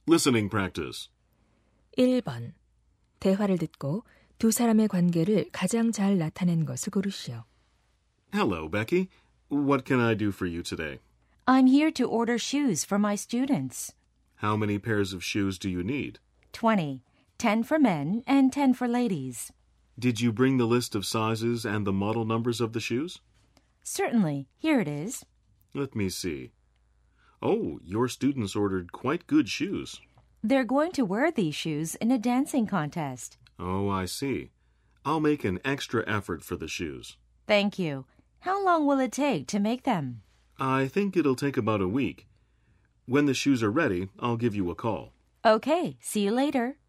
Listening practice. 1번. 대화를 듣고 두 사람의 관계를 가장 잘 나타낸 것을 고르시오. Hello, Becky. What can I do for you today? I'm here to order shoes for my students. How many pairs of shoes do you need? 20. 10 for men and 10 for ladies. Did you bring the list of sizes and the model numbers of the shoes? Certainly. Here it is. Let me see. Oh, your students ordered quite good shoes. They're going to wear these shoes in a dancing contest. Oh, I see. I'll make an extra effort for the shoes. Thank you. How long will it take to make them? I think it'll take about a week. When the shoes are ready, I'll give you a call. Okay. See you later.